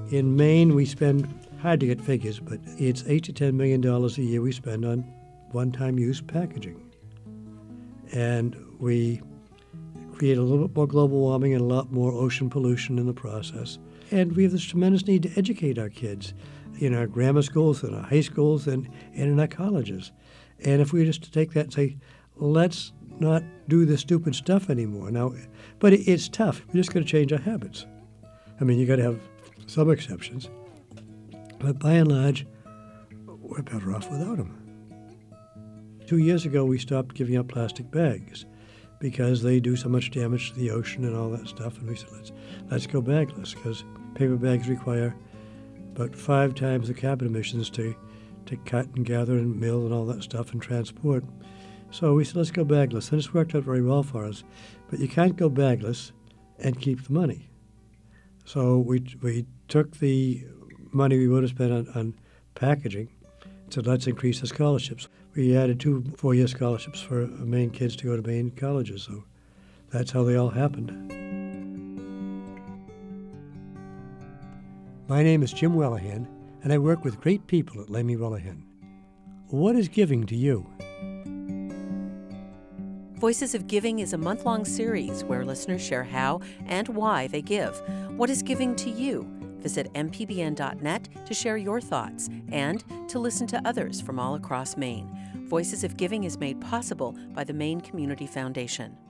In Maine, we spend, hard to get figures, but it's $8 to $10 million a year we spend on one-time use packaging. And we create a little bit more global warming and a lot more ocean pollution in the process. And we have this tremendous need to educate our kids in our grammar schools, in our high schools, and in our colleges. And if we were just to take that and say, let's not do this stupid stuff anymore. Now, but it's tough. We're just going to change our habits. I mean, you got to have some exceptions. But by and large, we're better off without them. 2 years ago, we stopped giving out plastic bags because they do so much damage to the ocean and all that stuff. And we said, let's go bagless, because paper bags require about 5 times the carbon emissions to cut and gather and mill and all that stuff and transport. So we said, let's go bagless. And it's worked out very well for us. But you can't go bagless and keep the money. So we took the money we would have spent on packaging and said, let's increase the scholarships. We added 2 4-year scholarships for Maine kids to go to Maine colleges. So that's how they all happened. My name is Jim Wellahan, and I work with great people at Lamy Wellahan. What is giving to you? Voices of Giving is a month-long series where listeners share how and why they give. What is giving to you? Visit mpbn.net to share your thoughts and to listen to others from all across Maine. Voices of Giving is made possible by the Maine Community Foundation.